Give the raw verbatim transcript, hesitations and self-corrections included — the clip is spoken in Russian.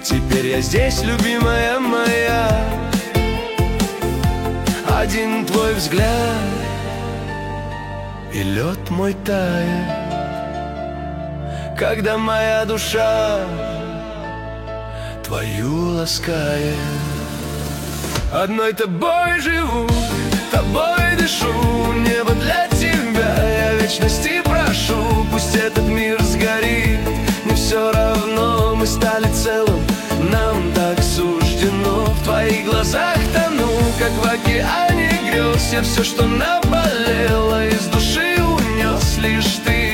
Теперь я здесь, любимая моя. Один твой взгляд, и лед мой тает, когда моя душа твою ласкает. Одной тобой живу, тобой дышу, небо для тебя я вечности прошу. Пусть этот мир сгорит, мне все равно, мы стали целым, нам так суждено. В твоих глазах тону, как в океане грез. Я все, что наболело, из души унес лишь ты.